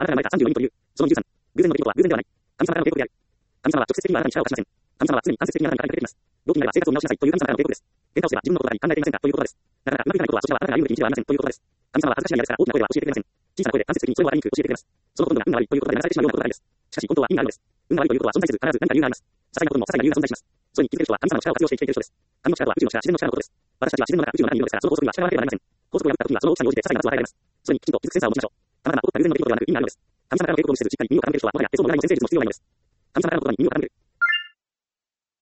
あなたが生まれた34人という、その23、偶然の出来事は偶然ではない。神様からの警告である。神様は直接的にはあなたに力を貸しません。神様は常に間接的にあなたに語りかけています。病気になれば生活を見直しなさいという神様からの警告です。喧嘩をすれば自分のことばかり考えていませんかということです。だからうまくいかないことはそちらはあなたが歩むべき道ではありませんということです。神様は恥ずかしいやですから大きな声では教えてくれません。小さな声で間接的にそれをわかりにくく教えてくれます。そのほとんどが運が悪いということで流されてしまうようなことがあるんです。しかし本当は運があるのです。運が悪いということは存在せず必ず何か理由があります。些細なことにも些細な理由が存在します。それに気づける人は神様の力を活用して生きている人です。神の力とは宇宙の力、自然の力のことです。私たちは自然の中、宇宙の中にいるのですから、その法則には従わなければなりません。法則を破った時にはその大きさに応じて些細な罰を与えられます。それにきちんと気づくセンサーを持ちましょう。たまたま起こった偶然の出来事ではなく意味があるのです。神様からの警告を無視せず、しっかり耳を傾ける人は、もはや手相も占いも先生術も必要ないのです。神様からの言葉に耳を傾ける。